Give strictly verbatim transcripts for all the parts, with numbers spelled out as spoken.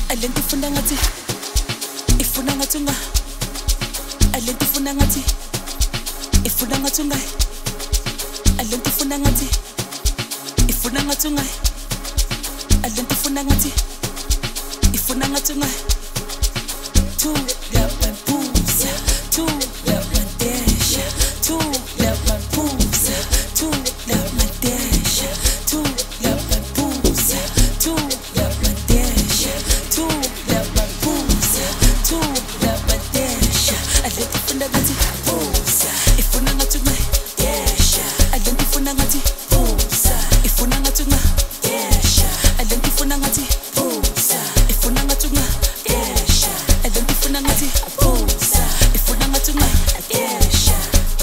alenti funa ngathi ifuna ngathi unga alenti funa ngathi ifuna ngathi unga alenti funa ngathi ifuna ngathi unga alenti funa ngathi ifuna ngathi unga tu la pampusa tu la mandesha tu la pampusa tu la mandesha tu la pampusa tu la mandesha tu la pampusa tu la mandesha alenti funa ngathi pusa ifuna ngathi unga desha alenti funa ngathi pusa ifuna ngathi unga desha alenti funa ngathi pusa ifuna ngathi unga desha alenti funa ngathi pusa ifuna ngathi unga desha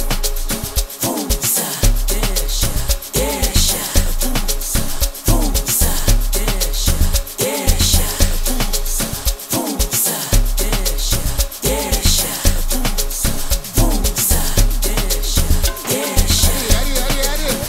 pusa desha desha pusa pusa desha desha pusa pusa desha desha pusa pusa desha desha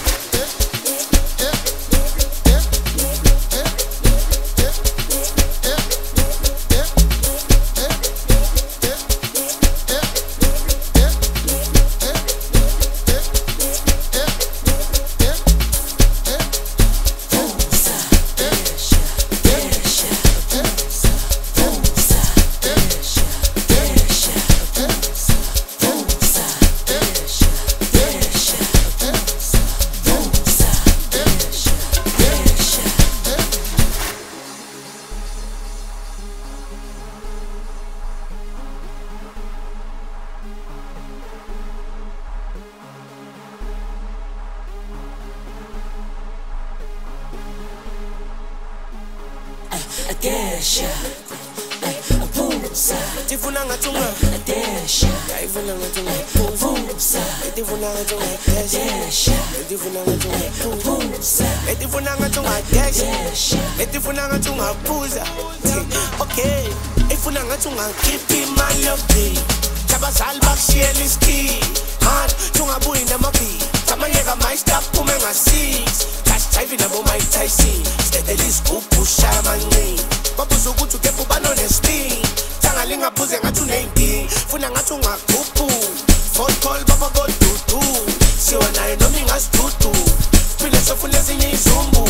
Adesha, pusa, Tifuna ngatunga, Adesha, tifuna ngatunga, pusa, tifuna ngatunga, Adesha, tifuna ngatunga, pusa, tifuna ngatunga, desha, Adesha, tifuna ngatunga, pusa. Okay, ifuna ngatunga, keep my love. Tabasal bakshel is key. Man, tunga buinda mapi. Tamayega my stop kumenga six. Cash driving abo my taxi. Steadily scoop pusha mani. Babuzo kutu kepu banone spin. Tangalinga puze ngatu name. Funa ngatu ngakupu. Phone call baba go tutu. Siwa na eno minga stutu. Pile so fune zinyi zumbu.